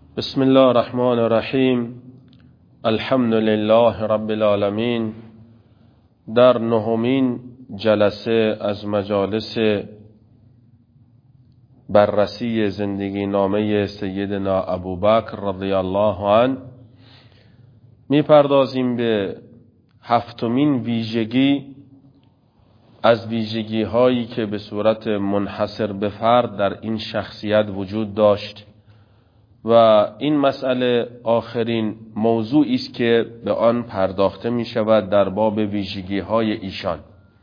بسم الله الرحمن الرحیم. الحمد لله رب العالمین. در نهمین جلسه از مجالس بررسی زندگی نامه سیدنا ابوبکر رضی الله عنه میپردازیم به هفتمین ویژگی از ویژگی هایی که به صورت منحصر به فرد در این شخصیت وجود داشت و این مسئله آخرین موضوعی است که به آن پرداخته می شود در باب ویژگی های ایشان.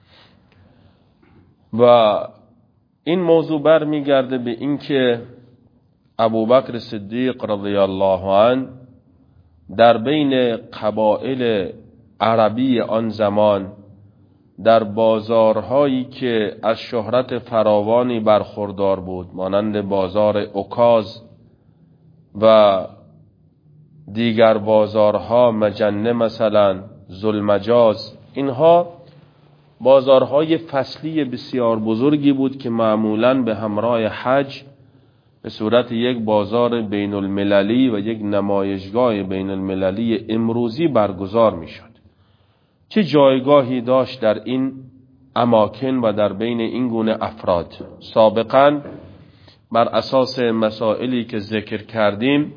و این موضوع برمیگرده به اینکه ابوبکر صدیق رضی الله عنه در بین قبایل عربی آن زمان در بازارهایی که از شهرت فراوانی برخوردار بود، مانند بازار عکاظ و دیگر بازارها، مجنه مثلا، ذوالمجاز، اینها بازارهای فصلی بسیار بزرگی بود که معمولاً به همراه حج به صورت یک بازار بین المللی و یک نمایشگاه بین المللی امروزی برگزار می شد. چه جایگاهی داشت در این اماکن و در بین این گونه افراد؟ سابقاً بر اساس مسائلی که ذکر کردیم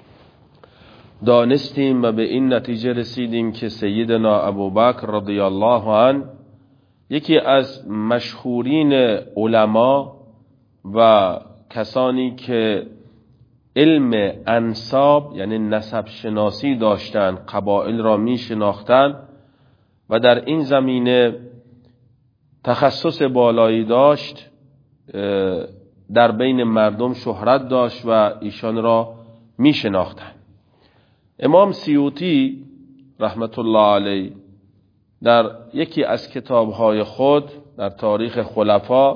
دانستیم و به این نتیجه رسیدیم که سیدنا ابوبکر رضی الله عنه یکی از مشهورین علما و کسانی که علم انساب یعنی نسب شناسی داشتند، قبایل را می شناختند و در این زمینه تخصص بالایی داشت، در بین مردم شهرت داشت و ایشان را می شناختند. امام سیوطی رحمت الله علیه در یکی از کتابهای خود در تاریخ خلفا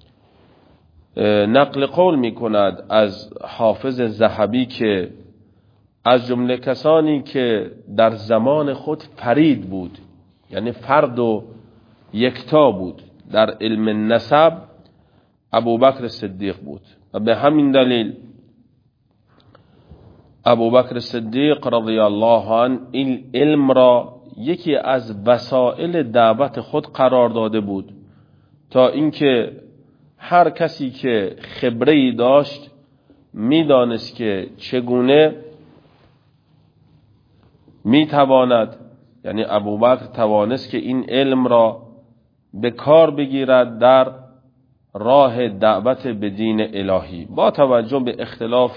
نقل قول می کند از حافظ ذهبی که از جمله کسانی که در زمان خود فرید بود، یعنی فرد و یکتا بود در علم نسب، ابوبکر صدیق بود و به همین دلیل ابوبکر صدیق رضی الله عنه این علم را یکی از وسایل دعوت خود قرار داده بود تا اینکه هر کسی که خبره‌ای داشت میدانست که چگونه میتواند، یعنی ابوبکر توانست که این علم را به کار بگیرد در راه دعوت به دین الهی با توجه به اختلاف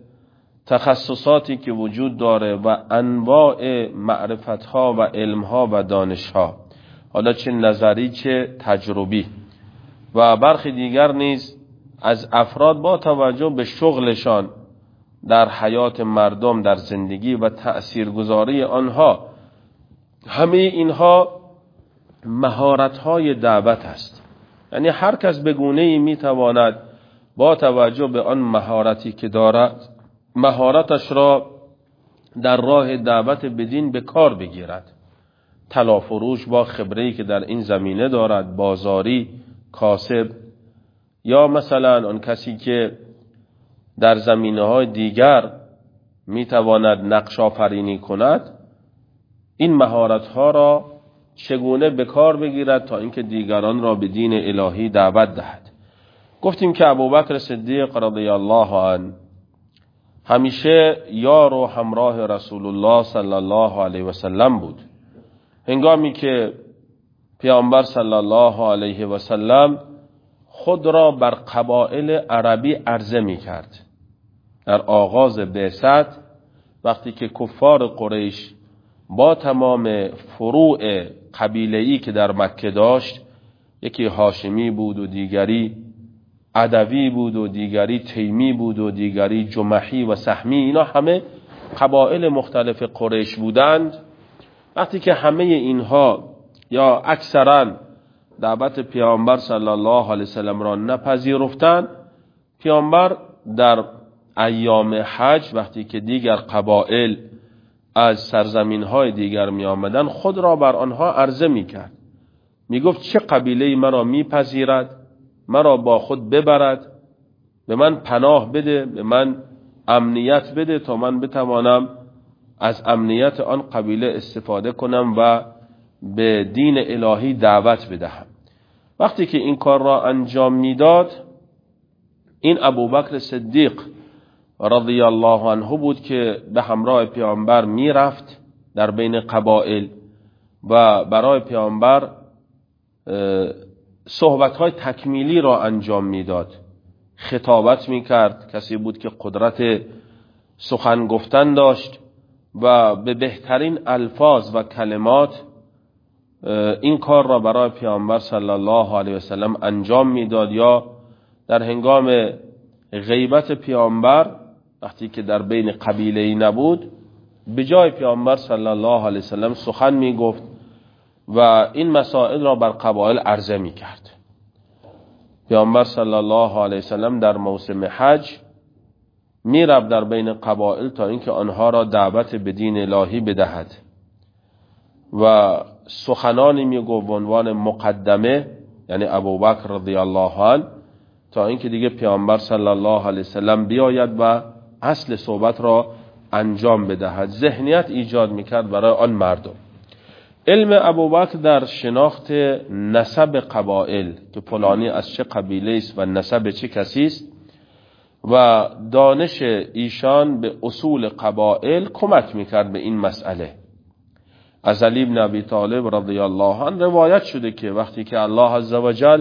تخصصاتی که وجود داره و انواع معرفتها و علمها و دانشها، حالا چه نظری چه تجربی، و برخی دیگر نیز از افراد با توجه به شغلشان در حیات مردم در زندگی و تأثیرگذاری آنها. همه اینها مهارت‌های دعوت است، یعنی هر کس به گونه‌ای میتواند با توجه به آن مهارتی که دارد مهارتش را در راه دعوت به دین به کار بگیرد. طلافروش با خبره‌ای که در این زمینه دارد، بازاری، کاسب، یا مثلا آن کسی که در زمینه‌های دیگر میتواند نقش آفرینی کند، این مهارت‌ها را چگونه به کار بگیرد تا اینکه دیگران را به دین الهی دعوت دهد. گفتیم که ابوبکر صدیق رضی الله عنه همیشه یار و همراه رسول الله صلی الله علیه و سلم بود. هنگامی که پیامبر صلی الله علیه و سلم خود را بر قبایل عربی عرضه می کرد، در آغاز بعثت وقتی که کفار قریش با تمام فروع قبیله‌ای که در مکه داشت، یکی هاشمی بود و دیگری عدوی بود و دیگری تیمی بود و دیگری جمحی و سهمی، اینا همه قبایل مختلف قریش بودند. وقتی که همه اینها یا اکثرا دعوت پیامبر صلی الله علیه وسلم را نپذیرفتند، پیامبر در ایام حج وقتی که دیگر قبایل از سرزمین‌های دیگر می آمدن، خود را بر آنها عرضه می کرد، می گفت چه قبیله‌ای مرا می پذیرد، مرا با خود ببرد، به من پناه بده، به من امنیت بده تا من بتوانم از امنیت آن قبیله استفاده کنم و به دین الهی دعوت بدهم. وقتی که این کار را انجام میداد، این ابوبکر صدیق رضی الله عنه بود که به همراه پیامبر میرفت در بین قبایل و برای پیامبر صحبت‌های تکمیلی را انجام میداد، خطابت میکرد. کسی بود که قدرت سخن گفتن داشت و به بهترین الفاظ و کلمات این کار را برای پیامبر صلی الله علیه وسلم انجام میداد. یا در هنگام غیبت پیامبر وقتی که در بین قبیله‌ای نبود، به جای پیامبر صلی الله علیه وسلم سخن میگفت و این مسائل را بر قبایل عرضه میکرد. پیامبر صلی الله علیه وسلم در موسم حج میرفت در بین قبایل تا اینکه آنها را دعوت به دین الهی بدهد و سخنانی میگفت به عنوان مقدمه، یعنی ابوبکر رضی الله عنه، تا اینکه دیگه پیامبر صلی الله علیه وسلم بیاید و اصل صحبت را انجام بدهد. ذهنیت ایجاد میکرد برای آن مردم. علم ابوبکر در شناخت نسب قبایل که فلانی از چه قبیله است و نسب چه کسی است و دانش ایشان به اصول قبایل کمک میکرد به این مسئله. از علی بن ابی طالب رضی الله عنه روایت شده که وقتی که الله عزوجل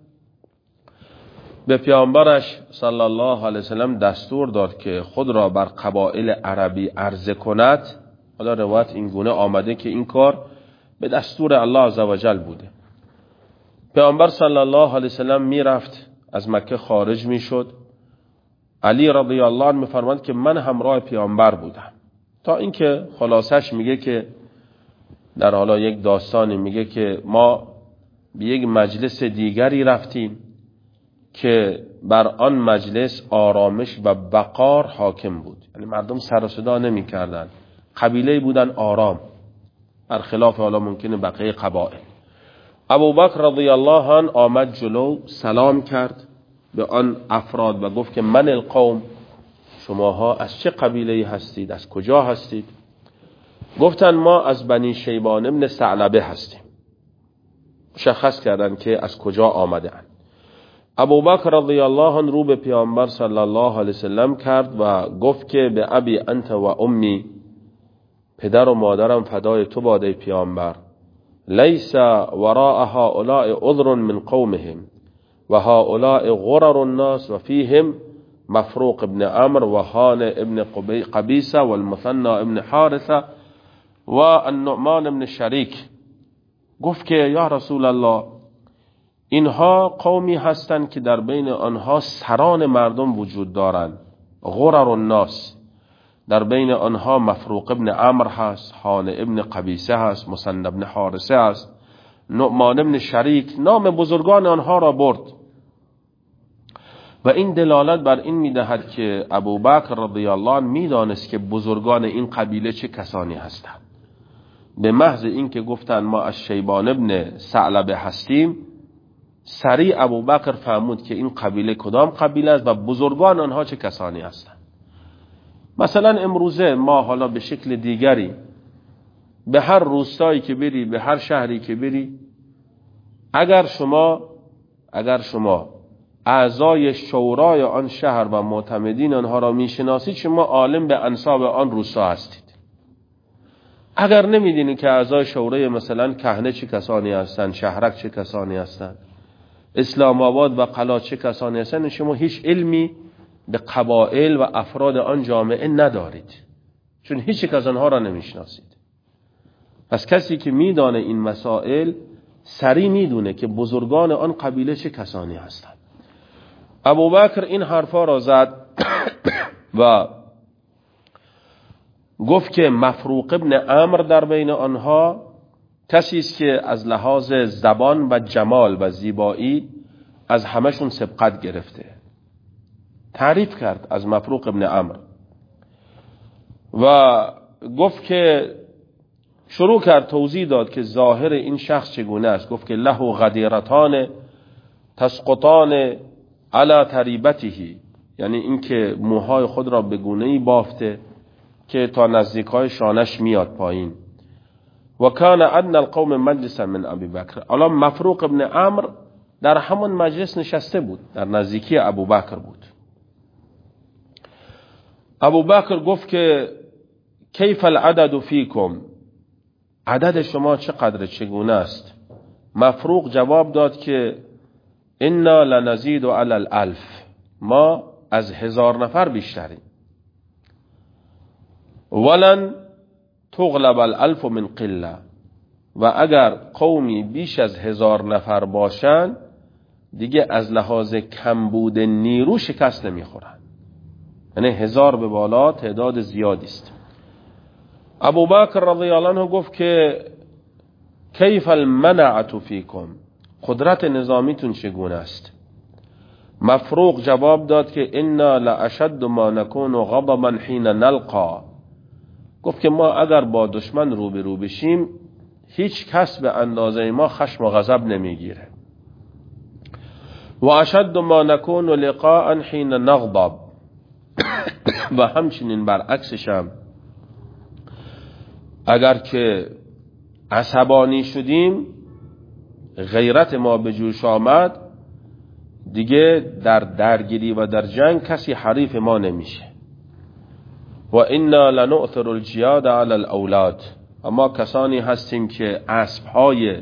به پیامبرش صلی الله علیه وسلم دستور داد که خود را بر قبایل عربی عرضه کند، حالا روایت این گونه آمده که این کار به دستور الله عزوجل بوده. پیامبر صلی الله علیه وسلم میرفت، از مکه خارج میشد. علی رضی الله عنه میفرماند که من همراه پیامبر بودم، تا اینکه خلاصش میگه که در حالا یک داستانی میگه که ما به یک مجلس دیگری رفتیم که بر آن مجلس آرامش و وقار حاکم بود، یعنی مردم سر و صدا نمی کردن، قبیله بودن آرام، برخلاف حالا ممکنه بقیه قبایل. ابوبکر رضی الله عنه آمد جلو، سلام کرد به آن افراد و گفت که من القوم، شماها از چه قبیله هستید، از کجا هستید؟ گفتن ما از بنی شیبان ابن ثعلبه هستیم. مشخص کردن که از کجا آمدند. ابوبکر رضی الله عنه رو به پیامبر صلی الله علیه وسلم کرد و گفت که به ابی انت و امی، پدر و مادرم فدای تو باد ای پیامبر، لیس وراء هؤلاء عذر من قومهم و هؤلاء غرر الناس و فیهم مفروق ابن عمرو و هان ابن قبیسه و المثنى ابن حارثه و النعمان ابن شریک. گفت که یا رسول الله، اینها قومی هستند که در بین آنها سران مردم وجود دارند، غرر الناس، در بین آنها مفروق ابن عمرو هست، هان ابن قبیسه هست، مثنى ابن حارثه هست، نعمان ابن شریک، نام بزرگان آنها را برد. و این دلالت بر این میدهد که ابوبکر رضی الله عنه میدانست که بزرگان این قبیله چه کسانی هستند. به محض اینکه گفتن ما از شیبان ابن ثعلبه هستیم، سریع ابوبکر فهمود که این قبیله کدام قبیله است و بزرگان آنها چه کسانی هستند. مثلا امروزه ما حالا به شکل دیگری به هر روستایی که بری، به هر شهری که بری، اگر شما اعضای شورای آن شهر و معتمدین آنها را میشناسید، شما عالم به انساب آن روستا هستید. اگر نمیدونید که اعضای شورای مثلا کهنه چه کسانی هستند، شهرک چه کسانی هستند، اسلام آباد و قلا چه کسانی هستند، شما هیچ علمی به قبایل و افراد آن جامعه ندارید، چون هیچ یک از آنها را نمیشناسید. پس کسی که میدانه این مسائل سریع میدونه که بزرگان آن قبیله چه کسانی هستند. ابوبکر این حرفا را زد و گفت که مفروق ابن عمرو در بین آنها کسی است که از لحاظ زبان و جمال و زیبایی از همشون سبقت گرفته. تعریف کرد از مفروق ابن عمرو و گفت که شروع کرد توضیح داد که ظاهر این شخص چگونه است. گفت که له غدیرتان تسقطان علی تریبته یعنی اینکه موهای خود را به گونه‌ای بافته که تا نزدیکای شانش میاد پایین. و کان ادنى القوم مجلسا من ابی بکر. الان مفروق ابن عمرو در همون مجلس نشسته بود، در نزدیکی ابوبکر بود. ابوبکر گفت که کیف العدد فیکم، عدد شما چقدر، چگونه است؟ مفروق جواب داد که انا لنزید علی الالف، ما از 1000 نفر بیشتریم. ولن تغلب الالف من قله، و اگر قومی بیش از 1000 نفر باشن دیگه از لحاظ کمبود نیرو شکست نمیخورن. یعنی 1000 به بالا تعداد زیادی است. ابوبکر رضی الله عنه گفت که کیف المنعة فیکم، قدرت نظامیتون چگونه است؟ مفروق جواب داد که انا لاشد ما نكون غضبا حين نلقى، گفت که ما اگر با دشمن روبرو بشیم هیچ کس به اندازه ما خشم و غضب نمیگیره. و اشد ما نكون لقاء حين نغضب، و همچنین برعکسش هم اگر که عصبانی شدیم، غیرت ما به جوش آمد، دیگه در درگیری و در جنگ کسی حریف ما نمیشه. و انا لنؤثر الجیاد علی الاولاد، اما کسانی هستیم که اسبهای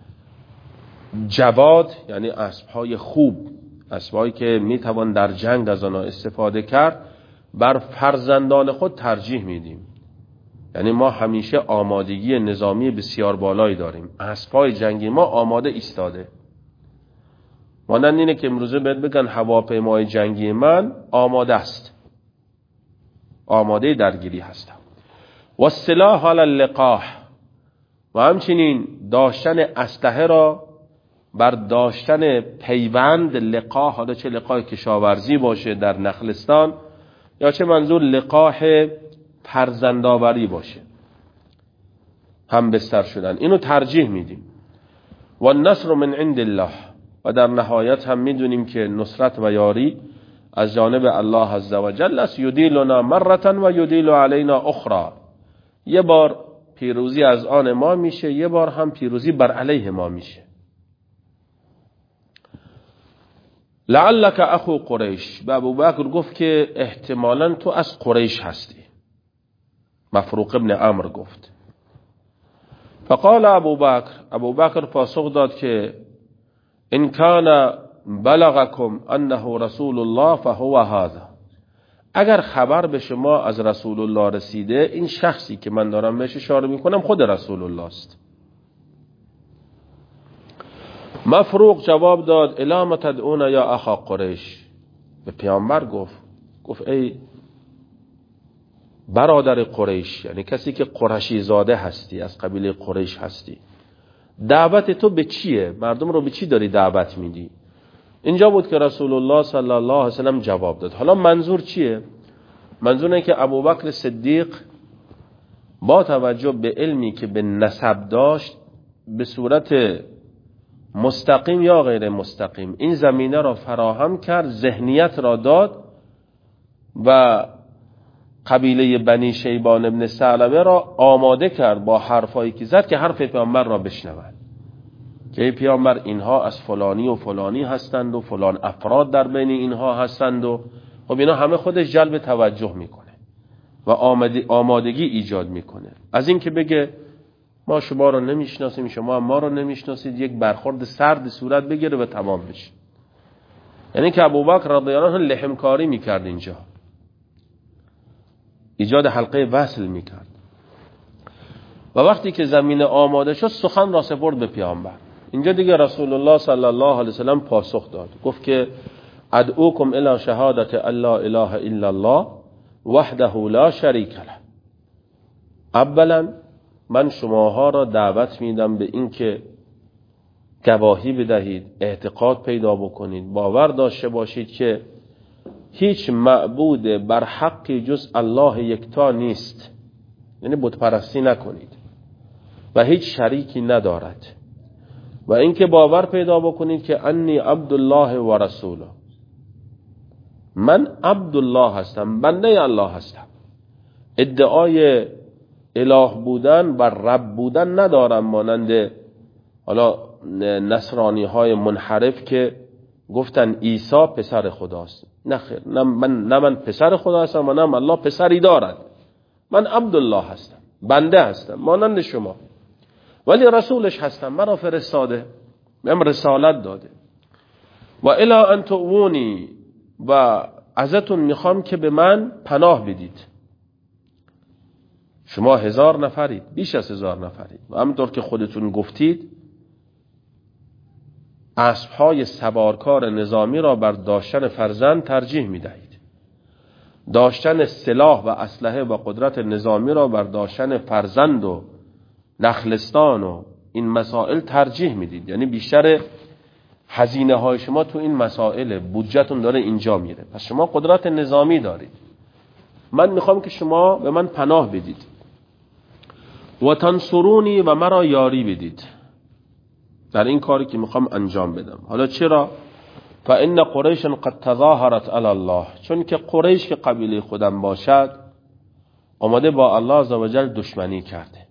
جواد، یعنی اسبهای خوب، اسبهایی که میتوان در جنگ از آنها استفاده کرد، بر فرزندان خود ترجیح میدیم. یعنی ما همیشه آمادگی نظامی بسیار بالایی داریم. اسبهای جنگی ما آماده ایستاده. مانند اینه که امروزه بهت بگن هواپیمای جنگی من آماده است، آماده درگیری هستم. و السلاح علی اللقاح، و همچنین داشتن اسلحه را بر داشتن پیوند لقاح، حالا چه لقاح کشاورزی باشه در نخلستان یا چه منظور لقاح فرزندآوری باشه، هم بستر شدن، اینو ترجیح میدیم. و النصر من عند الله، و در نهایت هم میدونیم که نصرت و یاری از جانب الله عز و جل است. یدیلنا مرة و یدیل علینا اخرى، یه بار پیروزی از آن ما میشه، یه بار هم پیروزی بر علیه ما میشه. لعلک اخو قریش، به ابوبکر گفت که احتمالاً تو از قریش هستی. مفروق ابن عمرو گفت. فقال ابوبکر پاسخ داد که ان کان بلغکم انه رسول الله فهو هذا، اگر خبر به شما از رسول الله رسیده، این شخصی که من دارم بهش اشاره میکنم خود رسول الله است. مفروق جواب داد الی ما تدعون یا اخا قریش، به پیامبر گفت ای برادر قریش، یعنی کسی که قرشی زاده هستی، از قبیله قریش هستی، دعوت تو به چیه؟ مردم رو به چی داری دعوت میدی؟ اینجا بود که رسول الله صلی الله علیه وسلم جواب داد. حالا منظور چیه؟ منظور اینه که ابوبکر صدیق با توجه به علمی که به نسب داشت، به صورت مستقیم یا غیر مستقیم این زمینه را فراهم کرد، ذهنیت را داد و قبیله بنی شیبان ابن ثعلبه را آماده کرد با حرفایی که زد که حرف پیامبر را بشنوند، که پیامبر اینها از فلانی و فلانی هستند و فلان افراد در بین اینها هستند و خب اینا همه خودش جلب توجه میکنه و آمادگی ایجاد میکنه. از این که بگه ما شما را نمیشناسیم، شما هم ما را نمیشناسید، یک برخورد سرد صورت بگیره و تمام بشه. یعنی که ابوبکر رضی الله عنه لحمکاری میکرد، اینجا ایجاد حلقه وصل میکرد و وقتی که زمینه آماده شد سخن را سپرد به پیامبر. اینجا دیگه رسول الله صلی الله علیه وسلم پاسخ داد، گفت که ادعوکم الی شهادت الا اله الا الله وحده لا شریک له. اولا من شماها را دعوت میدم به این که گواهی بدهید، اعتقاد پیدا بکنید، باور داشته باشید که هیچ معبود بر حقی جز الله یکتا نیست، یعنی بت پرستی نکنید و هیچ شریکی ندارد، و اینکه باور پیدا بکنید که انی عبدالله و رسوله، من عبدالله هستم، بنده الله هستم. ادعای اله بودن و رب بودن ندارم، مانند حالا نصرانی های منحرف که گفتن عیسی پسر خداست. نه خیر، نه من پسر خدا هستم و نه الله پسری دارد. من عبدالله هستم، بنده هستم مانند شما، ولی رسولش هستم، مرا فرستاده، بهم رسالت داده. و الی ان تؤونی، و ازتون میخوام که به من پناه بدید. شما 1000 نفرید، بیش از 1000 نفرید، و همونطور که خودتون گفتید اسبهای سوارکار نظامی را بر داشتن فرزند ترجیح میدهید، داشتن سلاح و اسلحه و قدرت نظامی را بر داشتن فرزند و نخلستان و این مسائل ترجیح میدید. یعنی بیشتر هزینه های شما تو این مسائل، بودجهتون داره اینجا میره، پس شما قدرت نظامی دارید. من میخوام که شما به من پناه بدید. و تنصرونی، و مرا یاری بدید در این کاری که میخوام انجام بدم. حالا چرا؟ فان قریش قد تظاهرت علی الله، چون که قریش که قبیله خودم باشد آمده با الله عزوجل دشمنی کرده.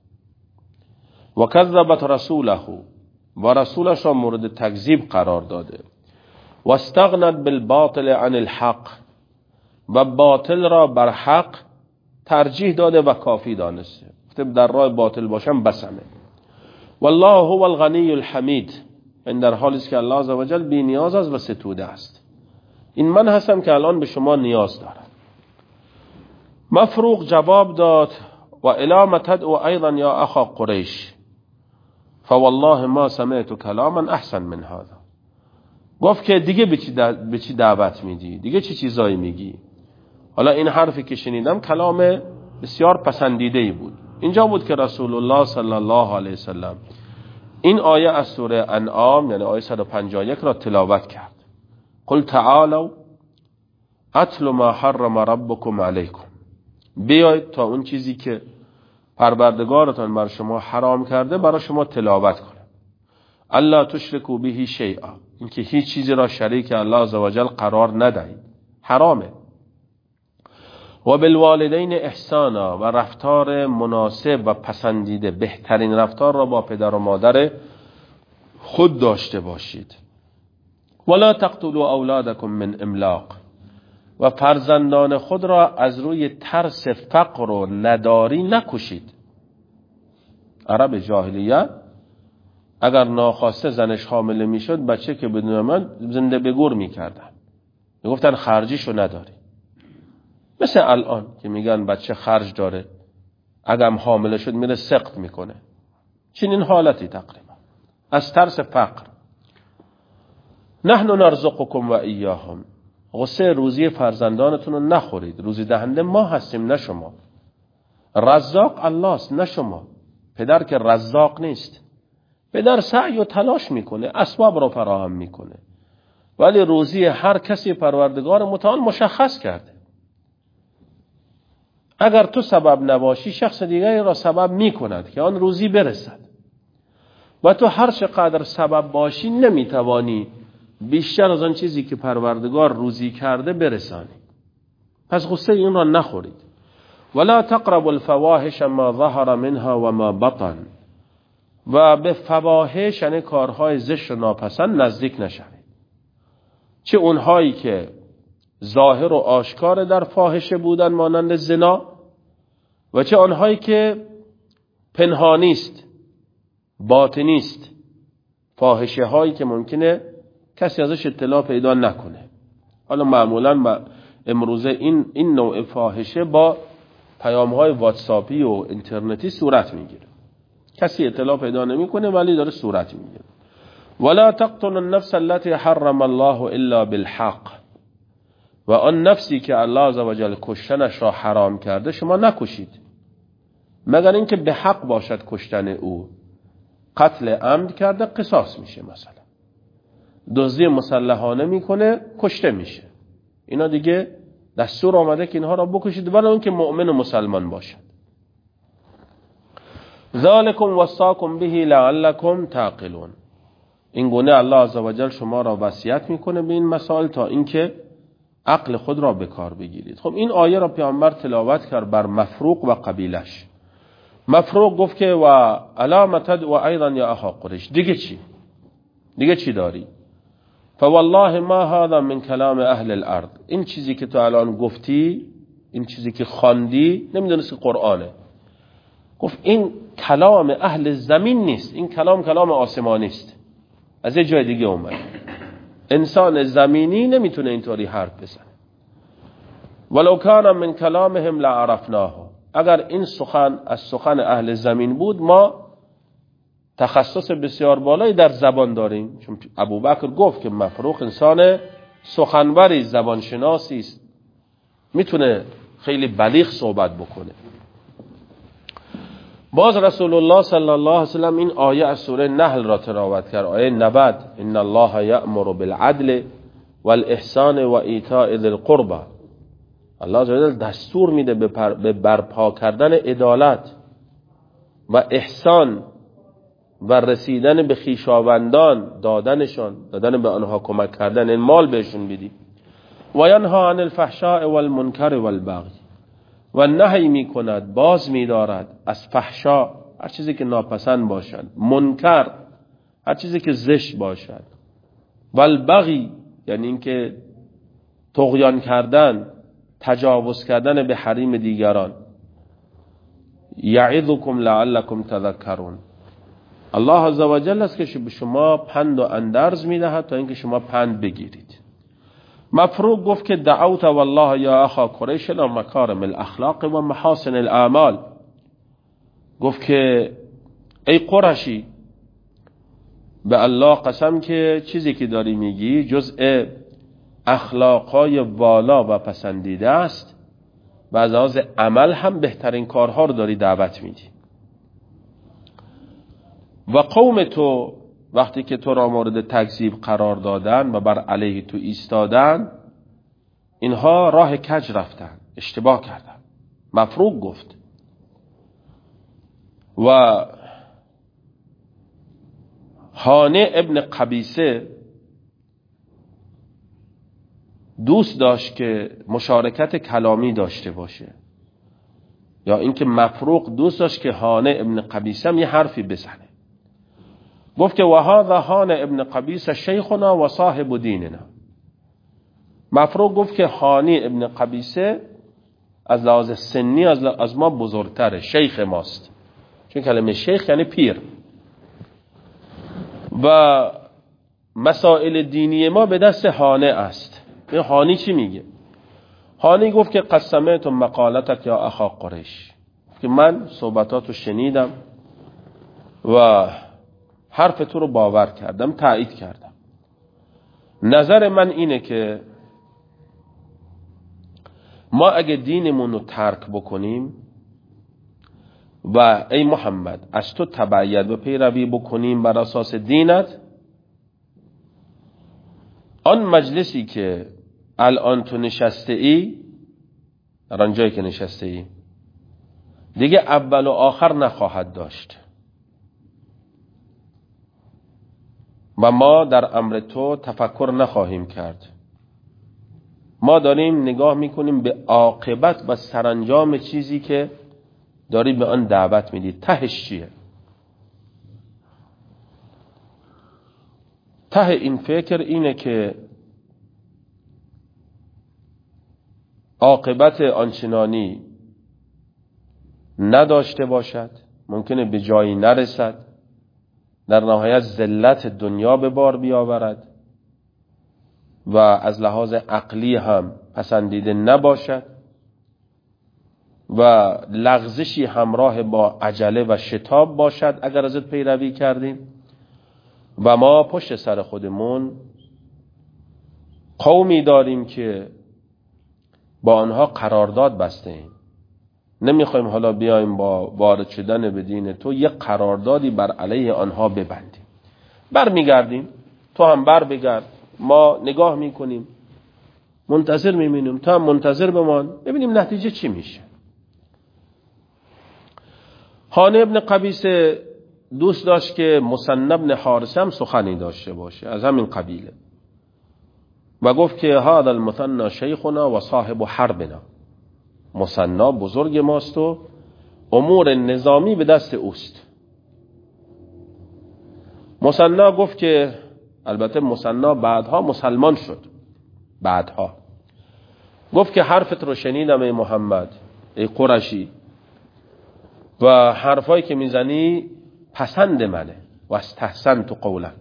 و کذبت رسوله، و رسولش را مورد تکذیب قرار داده. و استغنت بالباطل عن الحق، و باطل را بر حق ترجیح داده و کافی دانسته، در راه باطل باشم بسمه. والله هو الغنی الحمید، این در حالی است که الله عزوجل بی نیاز است و ستوده است. این من هستم که الان به شما نیاز دارم. مفروق جواب داد و الی ما تدعو ایضا یا اخا قریش فوالله ما سمعت کلاما احسن من هذا. گفت که دیگه به چی دعوت میدی؟ دیگه چه چیزایی میگی؟ حالا این حرفی که شنیدم کلام بسیار پسندیده‌ای بود. اینجا بود که رسول الله صلی الله علیه وسلم این آیه از سوره انعام، یعنی آیه 151 را تلاوت کرد. قل تعالوا اتل ما حرم ربکم علیکم، بیایید تا اون چیزی که پروردگارتان بر شما حرام کرده برای شما تلاوت کنه. الا تشرکوا به شیئا، اینکه هیچ چیزی را شریک الله عزوجل قرار ندهید، حرامه. و بالوالدین احسانا، و رفتار مناسب و پسندیده، بهترین رفتار را با پدر و مادر خود داشته باشید. ولا تقتلوا اولادکم من املاق، و فرزندان خود را از روی ترس فقر و نداری نکشید. عرب جاهلیت اگر ناخواسته زنش حامله میشد، بچه که بدون من زنده به گور میکردن، میگفتن خرجیشو نداری. مثل الان که میگن بچه خرج داره، اگرم حامله شد میره سقط میکنه. چنین حالتی تقریبا از ترس فقر. نحن نرزقکم و ایاهم، غصه روزی فرزندانتون رو نخورید، روزی دهنده ما هستیم نه شما. رزاق الله است نه شما. پدر که رزاق نیست، پدر سعی و تلاش میکنه، اسباب رو فراهم میکنه، ولی روزی هر کسی پروردگار متعال مشخص کرده. اگر تو سبب نباشی، شخص دیگری را سبب میکند که آن روزی برسد، و تو هر چقدر سبب باشی نمیتوانی بیشتر از آن چیزی که پروردگار روزی کرده برسانی. پس غصه این را نخورید. ولا تقربوا الفواحش ما ظهر منها و ما بطن، و به فواحش یعنی کارهای زشت و ناپسند نزدیک نشوید، چه اونهایی که ظاهر و آشکار در فاحشه بودن مانند زنا، و چه آنهایی که پنهانی است، باطنی است، فاحشه هایی که ممکنه کسی ازش اطلاع پیدا نکنه. حالا معمولا امروزه این نوع فاحشه با پیام های واتساپی و اینترنتی صورت میگیره، کسی اطلاع پیدا نمیکنه ولی داره صورت میگیره. ولا تقتلوا النفس التي حرم الله الا بالحق، و آن نفسی که الله عزوجل کشتنش را حرام کرده شما نکشید مگر اینکه به حق باشد کشتن او. قتل عمد کرده قصاص میشه، مثلا دزدی مسلحانه میکنه کشته میشه. اینا دیگه دستور آمده که اینها را بکشید، ولی اون که مؤمن و مسلمان باشد. ذالکم وصاکم به لعلکم تعقلون، این گونه الله عزوجل شما را وصیت میکنه به این مسائل تا اینکه عقل خود را به کار بگیرید. خب این آیه را پیامبر تلاوت کرد بر مفروق و قبیلش. مفروق گفت که و علامتد و ایضا یا اخا قریش، دیگه چی داری؟ فوالله ما هذا من کلام اهل الارض، این چیزی که تو الان گفتی، این چیزی که خواندی نمیدونستی قرآنه. گفت این کلام اهل زمین نیست، این کلام آسمانی است، از یه جای دیگه اومد. انسان زمینی نمیتونه اینطوری حرف بزنه. ولو کان من کلامهم لعرفناه، اگر این سخن از سخن اهل زمین بود ما تخصص بسیار بالایی در زبان داریم، چون ابوبکر گفت که مفروق انسان سخنوری، زبانشناسی است، میتونه خیلی بلیغ صحبت بکنه. باز رسول الله صلی الله علیه وسلم این آیه از سوره نحل را تلاوت کرد، آیه 90: ان الله یأمر بالعدل والاحسان و ایتاء ذی القربى. الله عز و جل دستور میده به برپا کردن عدالت و احسان و رسیدن به خویشاوندان، دادن به آنها کمک کردن، این مال بهشون بدی. و ینها عن الفحشاء والمنکر والبغی، و نهی میکند، باز میدارد از فحشا، هر چیزی که ناپسند باشد، منکر، هر چیزی که زشت باشد، والبغی یعنی اینکه طغیان کردن، تجاوز کردن به حریم دیگران. یعظکم لعلکم تذکرون، الله عز و جل است که به شما پند و اندرز میدهد تا اینکه شما پند بگیرید. مفروق گفت که دعوت والله یا اخا قریش لا مکارم الاخلاق و محاسن الاعمال، گفت که ای قرشی، به الله قسم که چیزی که داری میگی جزء اخلاقای والا و پسندیده است و از لحاظ عمل هم بهترین کارها رو داری دعوت میدی. و قوم تو وقتی که تو را مورد تکذیب قرار دادن و بر علیه تو ایستادن، اینها راه کج رفتن، اشتباه کردن. مفروق گفت. و حانع ابن قبیسه دوست داشت که مشارکت کلامی داشته باشه، یا اینکه مفروق دوست داشت که حانع ابن قبیسه هم یه حرفی بزنه. گفت که وهذا حانع ابن قبیسه شیخنا و صاحب دیننا. مفروق گفت که حانع ابن قبیسه از لحاظ سنی از ما بزرگتره، شیخ ماست، چون کلمه شیخ یعنی پیر، و مسائل دینی ما به دست حانع است. این حانی چی میگه؟ حانی گفت که قسمت مقالتک یا اخا قریش، که من صحبتاتو شنیدم و حرف تو رو باور کردم، تایید کردم. نظر من اینه که ما اگه دینمون رو ترک بکنیم و ای محمد از تو تبعیت و پیروی بکنیم بر اساس دینت، آن مجلسی که الان تو نشسته ای، الان جایی که نشسته ای، دیگه اول و آخر نخواهد داشت و ما در امر تو تفکر نخواهیم کرد. ما داریم نگاه میکنیم به عاقبت و سرانجام چیزی که داری به آن دعوت میدی، تهش چیه؟ ته این فکر اینه که عاقبت آنچنانی نداشته باشد، ممکنه به جایی نرسد، در نهایت ذلت دنیا به بار بیاورد و از لحاظ عقلی هم پسندیده نباشد و لغزشی همراه با عجله و شتاب باشد اگر ازت پیروی کردیم. و ما پشت سر خودمون قومی داریم که با آنها قرارداد بسته ایم، نمیخوایم حالا بیایم با وارد شدن به دین تو یک قراردادی بر علیه آنها ببندیم. برمیگردیم، تو هم بر بگرد، ما نگاه میکنیم، منتظر میمونیم، تو هم منتظر بمان، ببینیم نتیجه چی میشه. حانع ابن قبیسه دوست داشت که مسنب بن حارثه هم سخنی داشته باشه از همین قبیله. و گفت که هذا المثنى شیخنا و صاحب حربنا، مثنی بزرگ ماست و امور نظامی به دست اوست. مثنی گفت که البته مثنی بعدها مسلمان شد، بعدها گفت که حرفت رو شنیدم ای محمد، ای قرشی، و حرفایی که میزنی پسند منه و استحسنت قولک،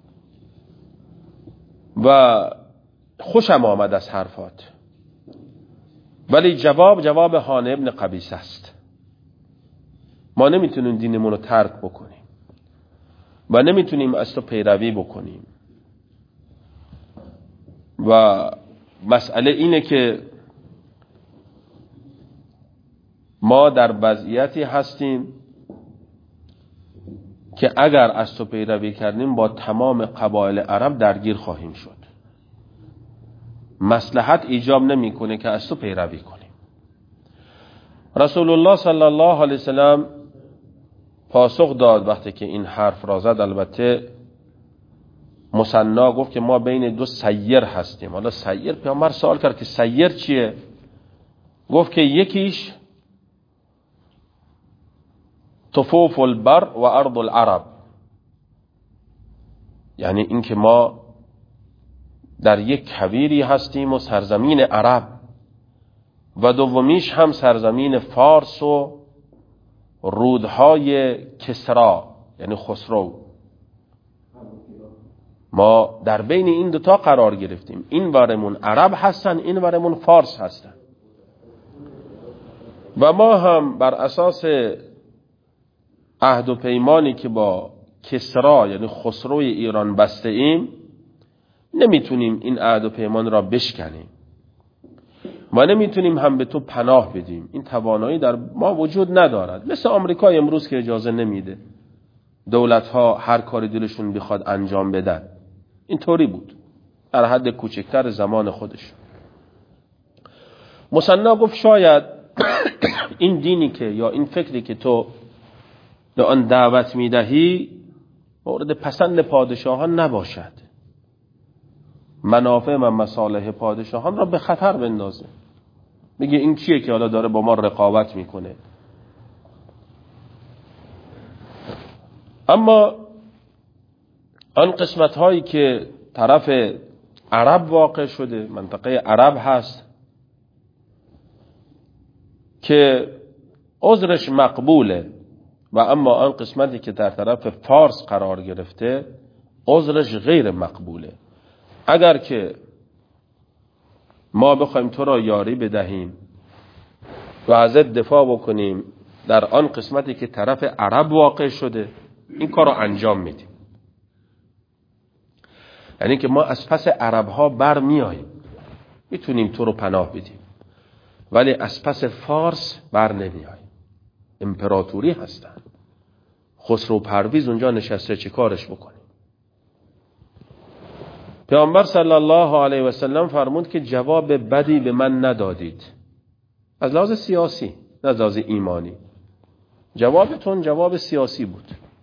و خوشم آمد از حرفات، ولی جواب حانع ابن قبیس است. ما نمیتونیم دینمون رو ترک بکنیم و نمیتونیم از تو پیروی بکنیم. و مسئله اینه که ما در وضعیتی هستیم که اگر از تو پیروی کردیم با تمام قبایل عرب درگیر خواهیم شد. مصلحت ایجاب نمیکنه که از تو پیروی کنیم. رسول الله صلی الله علیه وسلم پاسخ داد وقتی که این حرف را زد. البته مثنی گفت که ما بین دو سیر هستیم. حالا سیر، پیامبر سوال کرد که سیر چیه؟ گفت که یکیش طفوف البر و ارض العرب، یعنی این که ما در یک کویری هستیم و سرزمین عرب، و دومیش هم سرزمین فارس و رودهای کسرا یعنی خسرو. ما در بین این دوتا قرار گرفتیم، این ورمون عرب هستن، این ورمون فارس هستن، و ما هم بر اساس عهد و پیمانی که با کسرا یعنی خسروی ایران بسته ایم نمیتونیم این عهد و پیمان را بشکنیم و نمیتونیم هم به تو پناه بدیم. این توانایی در ما وجود ندارد. مثل آمریکا امروز که اجازه نمیده دولت ها هر کاری دلشون بخواد انجام بدن، این طوری بود در حد کوچکتر زمان خودش. مثنی گفت شاید این دینی که یا این فکری که تو به آن دعوت میدهی مورد پسند پادشاهان نباشد، منافع و مصالح پادشاهان را به خطر بندازه. میگه این کیه که حالا داره با ما رقابت میکنه؟ اما آن قسمت هایی که طرف عرب واقع شده، منطقه عرب هست که عذرش مقبوله، و اما آن قسمتی که در طرف فارس قرار گرفته عذرش غیر مقبوله. اگر که ما بخوایم تو را یاری بدهیم و ازت دفاع بکنیم در آن قسمتی که طرف عرب واقع شده، این کار رو انجام میدیم. یعنی که ما از پس عرب ها بر میاییم، میتونیم تو رو پناه بدیم، ولی از پس فارس بر نمیاییم. امپراتوری هستن، خسرو پرویز اونجا نشسته، چه کارش بکنیم؟ پیامبر صلی الله علیه و سلم فرمود که جواب بدی به من ندادید، از لحاظ سیاسی نه از لحاظ ایمانی. جوابتون جواب سیاسی بود،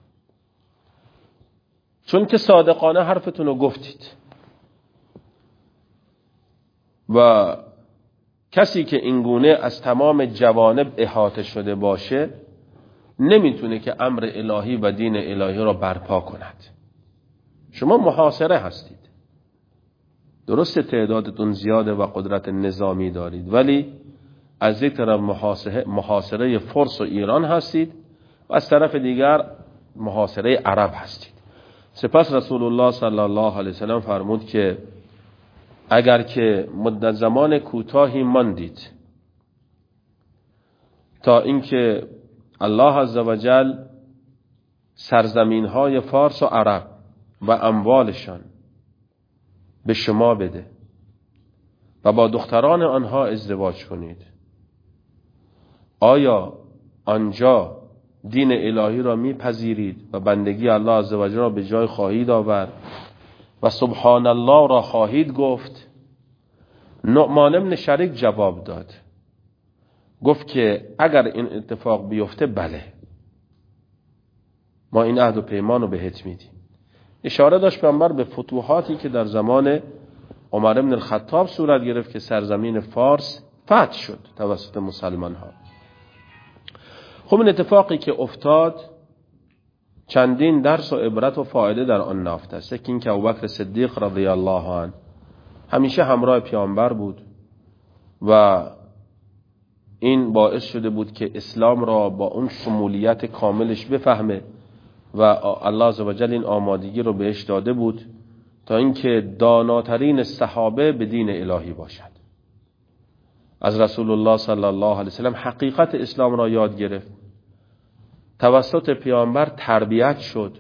چون که صادقانه حرفتون رو گفتید، و کسی که اینگونه از تمام جوانب احاطه شده باشه نمیتونه که امر الهی و دین الهی را برپا کند. شما محاصره هستید، درست تعدادتون زیاده و قدرت نظامی دارید، ولی از یک طرف محاصره فرس و ایران هستید و از طرف دیگر محاصره عرب هستید. سپس رسول الله صلی الله علیه وسلم فرمود که اگر که مدت زمان کوتاهی ماندید تا اینکه الله عزوجل سرزمین‌های فارس و عرب و اموالشان به شما بده و با دختران آنها ازدواج کنید، آیا آنجا دین الهی را میپذیرید و بندگی الله عزوجل را به جای خواهید آورد و سبحان الله را خواهید گفت؟ نعمان بن شریک جواب داد، گفت که اگر این اتفاق بیفته بله، ما این عهد و پیمان رو بهت میدیم. اشاره داشت پیامبر به فتوحاتی که در زمان عمر بن الخطاب صورت گرفت که سرزمین فارس فتح شد توسط مسلمان ها. خب این اتفاقی که افتاد چندین درس و عبرت و فایده در آن نهفته است. یکی این که ابوبکر صدیق رضی الله عنه همیشه همراه پیامبر بود و این باعث شده بود که اسلام را با اون شمولیت کاملش بفهمه و الله عزوجل این آمادگی رو بهش داده بود تا اینکه داناترین صحابه به دین الهی باشد. از رسول الله صلی الله علیه وسلم حقیقت اسلام را یاد گرفت، توسط پیامبر تربیت شد،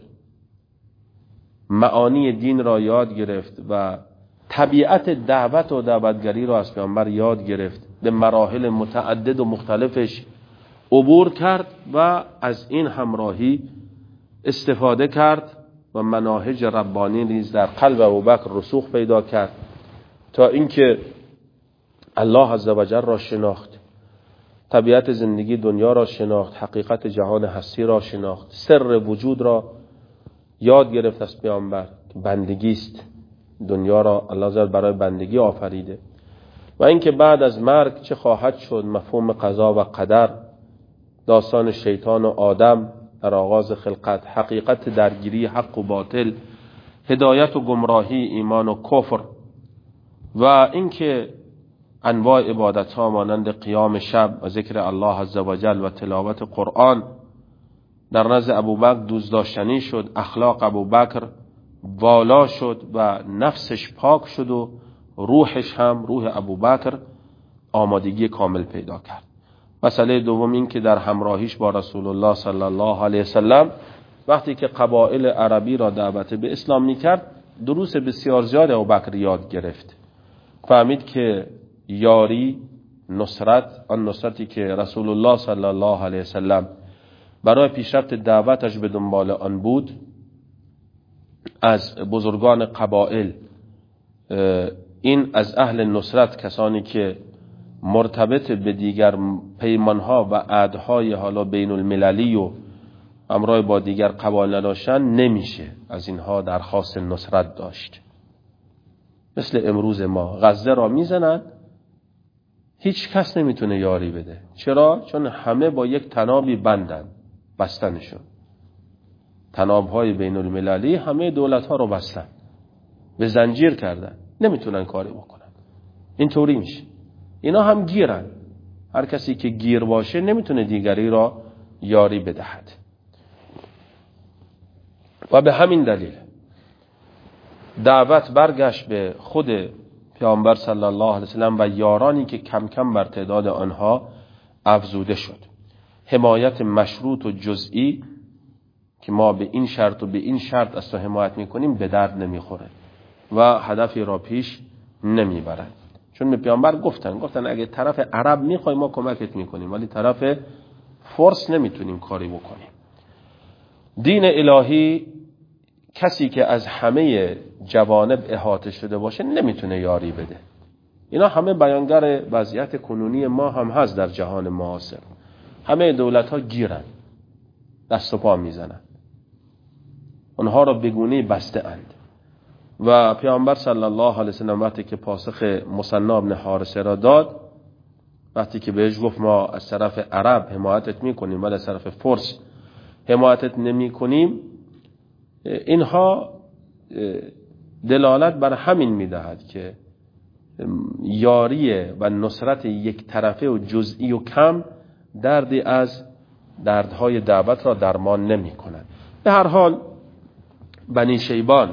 معانی دین را یاد گرفت و طبیعت دعوت و دعوتگری را از پیامبر یاد گرفت، به مراحل متعدد و مختلفش عبور کرد و از این همراهی استفاده کرد و مناهج ربانی نیز در قلب ابوبکر رسوخ پیدا کرد تا اینکه الله عزوجل را شناخت، طبیعت زندگی دنیا را شناخت، حقیقت جهان هستی را شناخت، سر وجود را یاد گرفت از پیامبر که بندگی است. دنیا را الله عزوجل برای بندگی آفریده و اینکه بعد از مرگ چه خواهد شد، مفهوم قضا و قدر، داستان شیطان و آدم در آغاز خلقت، حقیقت درگیری حق و باطل، هدایت و گمراهی، ایمان و کفر و اینکه انواع عبادت ها مانند قیام شب و ذکر الله عزوجل و تلاوت قرآن در نزد ابوبکر دوست داشتنی شد، اخلاق ابوبکر والا شد و نفسش پاک شد و روحش هم، روح ابوبکر، آمادگی کامل پیدا کرد. مسئله دوم این که در همراهیش با رسول الله صلی الله علیه وسلم وقتی که قبایل عربی را دعوت به اسلام میکرد، دروس بسیار زیاد ابوبکر یاد گرفت. فهمید که یاری، نصرت، آن نصرتی که رسول الله صلی الله علیه وسلم برای پیشرفت دعوتش به دنبال آن بود، از بزرگان قبایل، این از اهل نصرت، کسانی که مرتبط به دیگر پیمانها و عهدهای حالا بین المللی و همراه با دیگر قبایل نداشتن، نمیشه از اینها درخواست نصرت داشت. مثل امروز ما غزه را میزنن، هیچ کس نمیتونه یاری بده. چرا؟ چون همه با یک تنابی بستنشون. تنابهای بین المللی همه دولت ها رو بستن، به زنجیر کردن، نمیتونن کاری بکنن. اینطوری میشه. اینا هم گیرن. هر کسی که گیر باشه نمیتونه دیگری را یاری بدهد. و به همین دلیل دعوت برگشت به خود پیامبر صلی الله علیه وسلم و یارانی که کم کم بر تعداد آنها افزوده شد. حمایت مشروط و جزئی که ما به این شرط و به این شرط از تو حمایت میکنیم به درد نمیخوره و هدفی را پیش نمیبرد. چون به پیامبر گفتن اگه طرف عرب میخوای ما کمکت میکنیم، ولی طرف فرس نمیتونیم کاری بکنیم. دین الهی کسی که از همه جوانب احاطه شده باشه نمیتونه یاری بده. اینا همه بیانگر وضعیت کنونی ما هم هست در جهان معاصر. همه دولت ها گیرن، دست و پا میزنن، اونها را بگونه بسته اند. و پیامبر صلی الله علیه وسلم وقتی که پاسخ مثنی بن حارثه را داد، وقتی که بهش گفت ما از طرف عرب حمایتت میکنیم ولی از طرف فرس حمایتت نمی کنیم، اینها دلالت بر همین میدهد که یاری و نصرت یک طرفه و جزئی و کم دردی از دردهای دعوت را درمان نمی کند. به هر حال بنی شیبان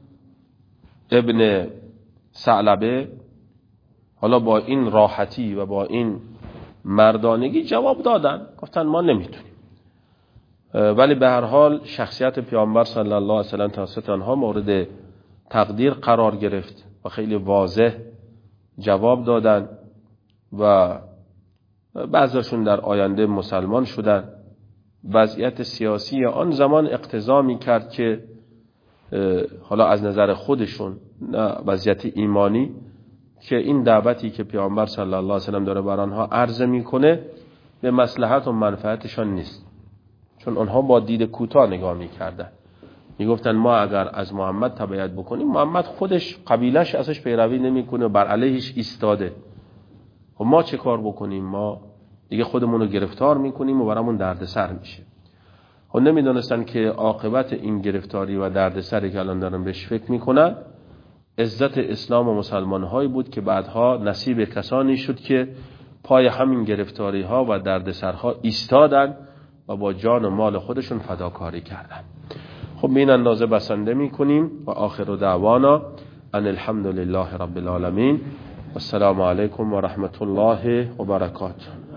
ابن ثعلبه حالا با این راحتی و با این مردانگی جواب دادن، گفتن ما نمیتونیم. ولی به هر حال شخصیت پیامبر صلی الله علیه وسلم توسط آنها مورد تقدیر قرار گرفت و خیلی واضح جواب دادن و بعضیشون در آینده مسلمان شدن. وضعیت سیاسی آن زمان اقتضا می‌کرد که حالا از نظر خودشون، نه وضعیت ایمانی، که این دعوتی که پیامبر صلی الله علیه وسلم داره بر آنها عرضه میکنه به مصلحت و منفعتشان نیست، چون آنها با دید کوتاه نگاه میکردن. میگفتن ما اگر از محمد تبعیت بکنیم، محمد خودش قبیلش ازش پیروی نمیکنه و بر علیهش ایستاده، و ما چه کار بکنیم؟ ما دیگه خودمون رو گرفتار میکنیم و برامون دردسر میشه. و نمیدونستن که عاقبت این گرفتاری و دردسری که الان دارن بهش فکر میکنن عزت اسلام و مسلمان هایی بود که بعدها نصیب کسانی شد که پای همین گرفتاری ها و دردسرها ایستادن و با جان و مال خودشون فداکاری کردن. خب به این اندازه بسنده میکنیم و آخر دعوانا ان الحمد لله رب العالمین و السلام علیکم و رحمت الله و برکاته.